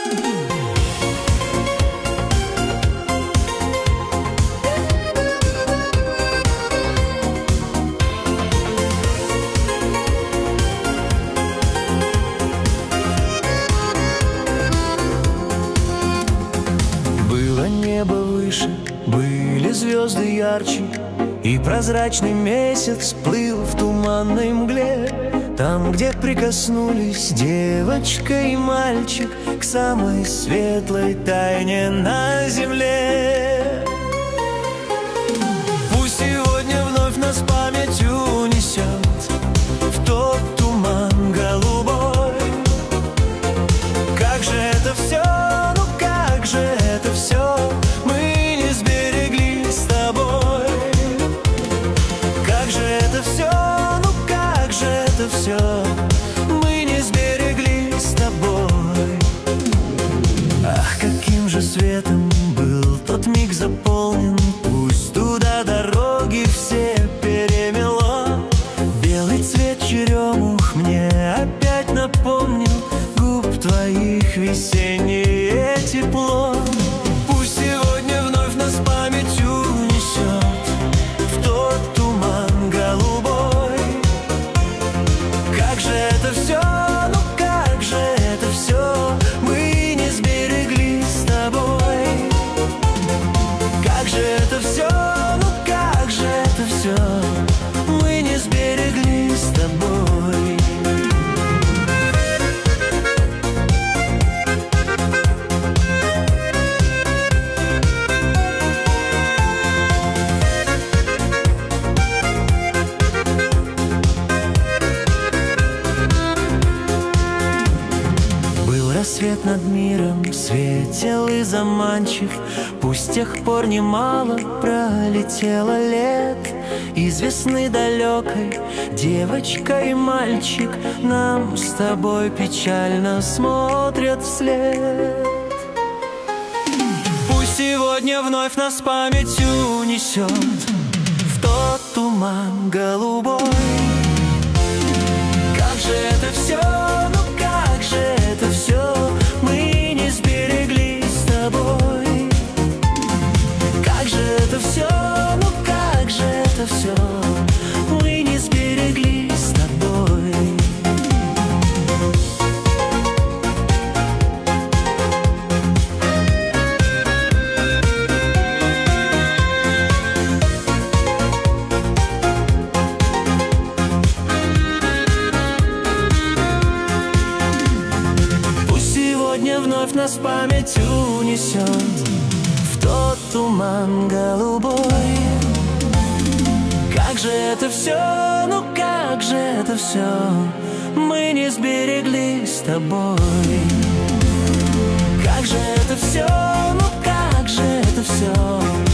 Небо выше, были звезды ярче, и прозрачный месяц плыл в туманной мгле. Там, где прикоснулись девочка и мальчик к самой светлой тайне на земле. Пусть сегодня вновь нас память унесет в тот туман голубой. Как же это все, ну как же это все мы не сберегли с тобой. Как же это все, ну как же это все мы не сберегли с тобой. Ах, каким же светом был тот миг заполнен, пусть туда дороги все перемело. Белый цвет черемух мне опять напомнил губ твоих весеннее тепло. Пусть сегодня вновь нас память унесет в тот туман голубой. Как же это все, ну как же это все мы не сберегли с тобой. Как же это все, ну как же это все мы не сберегли с тобой. Рассвет над миром светел и заманчив, пусть с тех пор немало пролетело лет. Из весны далекой девочка и мальчик нам с тобой печально смотрят вслед. Пусть сегодня вновь нас память унесет в тот туман голубой. Как же это все, ну как же это все мы не сберегли с тобой. Как же это все, ну как же это все мы не сберегли с тобой. Вновь нас память унесет в тот туман голубой. Как же это все, ну как же это все мы не сберегли с тобой. Как же это все, ну как же это все